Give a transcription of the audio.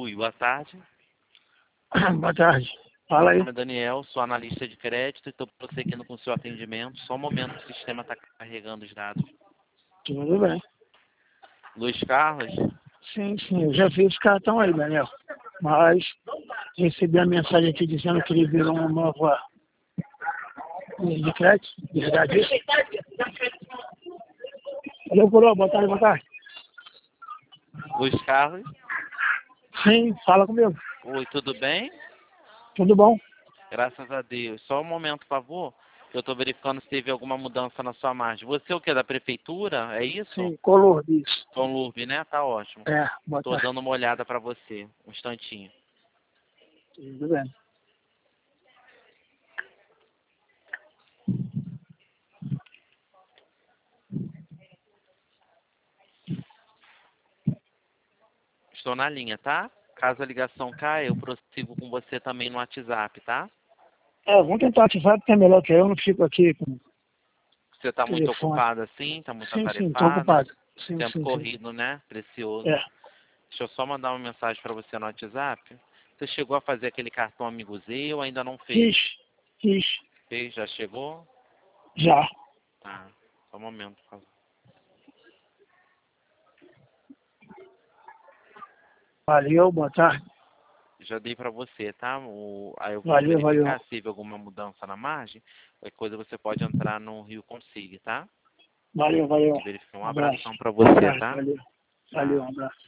Oi, boa tarde. Boa tarde. Fala aí. Meu nome é Daniel, sou analista de crédito e estou prosseguindo com o seu atendimento. Só um momento que o sistema está carregando os dados. Tudo bem. Luiz Carlos? Sim, eu já fiz os cartão aí, Daniel. Mas recebi a mensagem aqui dizendo que ele virou uma nova linha de crédito. Verdade isso? Valeu, coroa. Boa tarde, boa tarde. Luiz Carlos? Sim, fala comigo. Oi, tudo bem? Tudo bom? Graças a Deus. Só um momento, por favor, que eu estou verificando se teve alguma mudança na sua margem. Você é o que? Da prefeitura? É isso? Sim, color, isso. Com Lourdes, né? Tá ótimo. É, boa Estou tarde. dando uma olhada para você. Um instantinho. Tudo bem. Estou na linha, tá? Caso a ligação caia, eu prossigo com você também no WhatsApp, tá? Vamos tentar ativar porque é melhor que eu não fico aqui com Você está muito telefone. ocupado assim? Está muito Sim, tô atarefada? ocupado. Sim, Tempo sim, sim. corrido, né? Precioso. É. Deixa eu só mandar uma mensagem para você no WhatsApp. Você chegou a fazer aquele cartão Amigo Z ou ainda não fez? Fiz. Fez? Já chegou? Já. Tá. Só um momento, por favor. Valeu, boa tarde. Já dei para você, tá? Aí eu vou Valeu. verificar se teve alguma mudança na margem. Qualquer coisa você pode entrar no Rio Consigue, tá? Valeu. E verificar. Um Um abraço. abração para Boa você, tarde, tá? valeu. Tchau. Um abraço.